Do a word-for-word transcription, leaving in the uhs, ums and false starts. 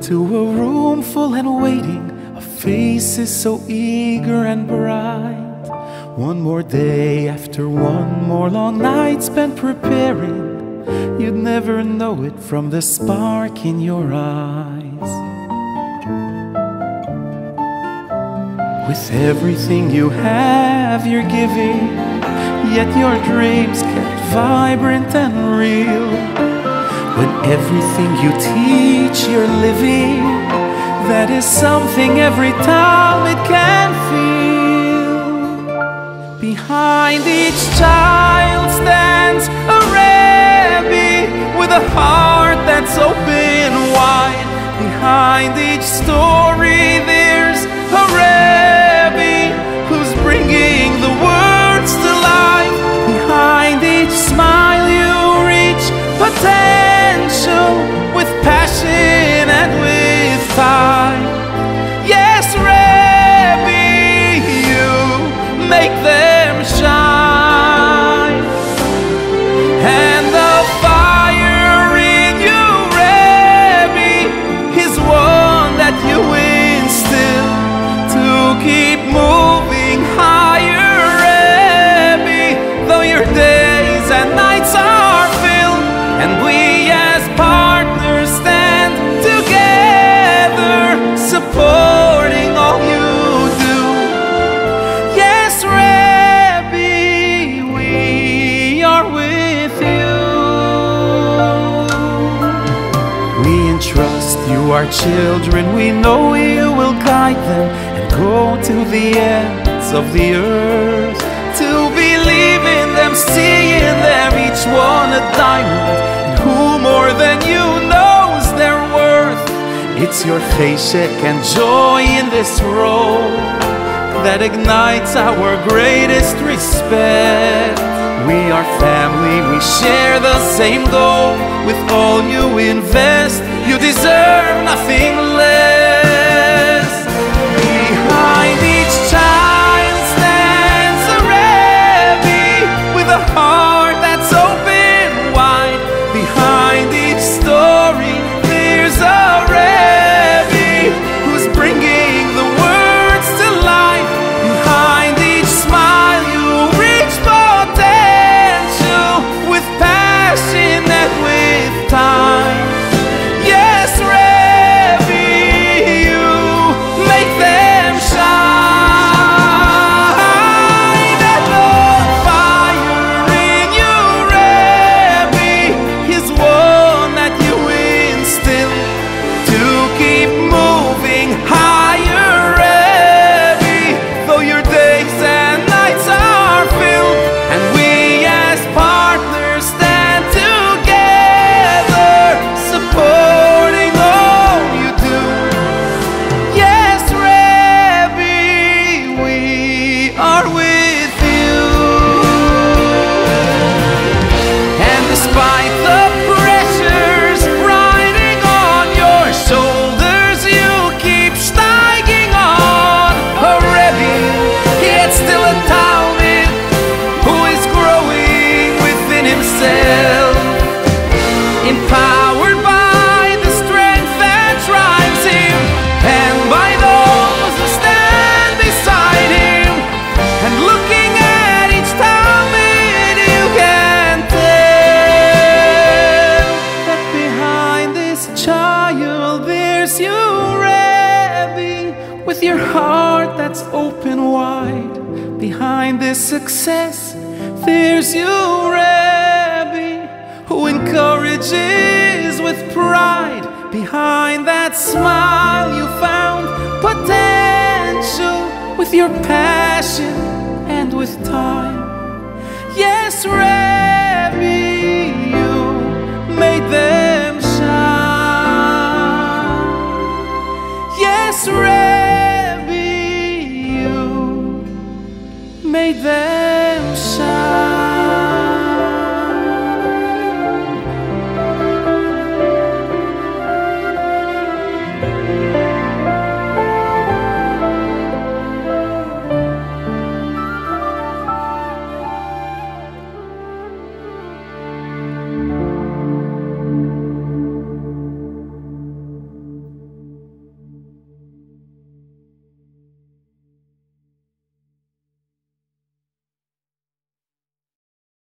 to a room full and waiting, of faces so eager and bright. One more day after one more long night spent preparing, you'd never know it from the spark in your eyes. With everything you have, you're giving, yet your dreams kept vibrant and real. When everything you teach, you're living, that is something every time it can feel. Behind each child stands a Rebbe with a heart that's open wide. Behind each story there's a Rebbe who's bringing the words to life. Behind each smile you reach potential with passion and with time. Yes, Rebbe, you make them shine. And the fire in you, Rebbe, is one that you instill to keep moving higher, Rebbe, though your days and nights are filled. And we as partners stand together, supporting all you do. Yes, Rebbe, we are with you. We entrust you our children, we know you will guide them and go to the ends of the earth, to believe in them, see in them, each one a diamond, and who more than you knows their worth. It's your cheshek and joy in this role that ignites our greatest respect. We are family, we share the same goal. With all you invest, you deserve nothing less. Behind each child stands a Rebbe with a heart that's open wide. Behind each story there's a Rebbe who's bringing the words to life. Behind each smile you reach potential with passion and with time. Yes, Rebbe, you make them shine. And the fire in you, Rebbe, is one that you instill to keep moving higher, Rebbe, though your days and nights are filled. And we as partners stand together, supporting all you do. Yes, Rebbe, we are with you. And despite the pressures riding on your shoulders, you keep steiging on. A Rebbe, yet still a Talmid who is growing within himself, empowered by the strength that drives him, and by those who stand beside him. And looking at each Talmid, you can tell that behind this child there's you, Rebbe, with your heart that's open wide. Behind this success there's you, Rebbe, who encourages with pride. Behind that smile you found potential with your passion and with time. Yes, Rebbe,